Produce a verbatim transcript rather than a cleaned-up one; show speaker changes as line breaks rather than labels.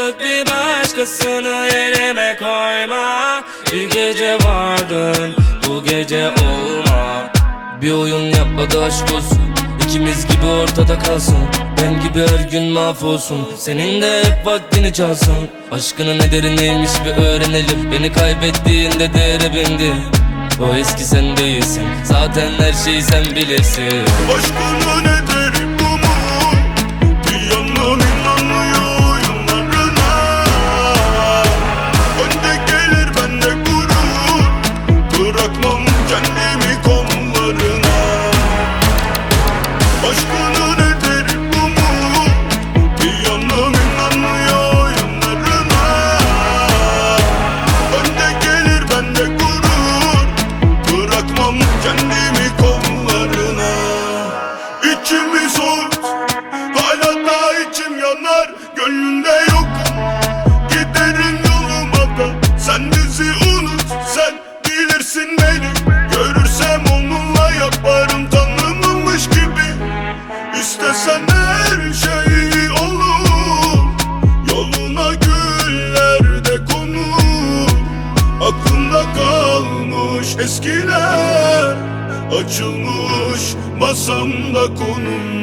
Artık bir başkasını yerime koyma. Bir gece vardın, bu gece olma. Bir oyun yapma da aşk olsun, İkimiz gibi ortada kalsın. Ben gibi her gün mahvolsun, senin de hep vaktini çalsın. Aşkının ederi neymiş bir öğrenelim. Beni kaybettiğinde değere bindi. O eski sen değilsin, zaten her şeyi sen bilirsin.
Aşkının ederi bu mu? Bir yanım inanmıyor oyunlarına. Önde gelir bende gurur, bırakmam kendimi kollarına. Aşkının ederi bu mu? Bir yanım inanmıyor oyunlarına. Önde gelir bende gurur, bırakmam kendimi kollarına. İçimi soğut, hala da içim yanar. Gönlünde yokum, giderim yoluma da. Sen bizi unut, sen bilirsin beni. Görürsem onunla yaparım tanımamış gibi. İstesen her şey olur, yoluna güller de konur. Aklımda kalmış eskiler, açılmış masamda konum.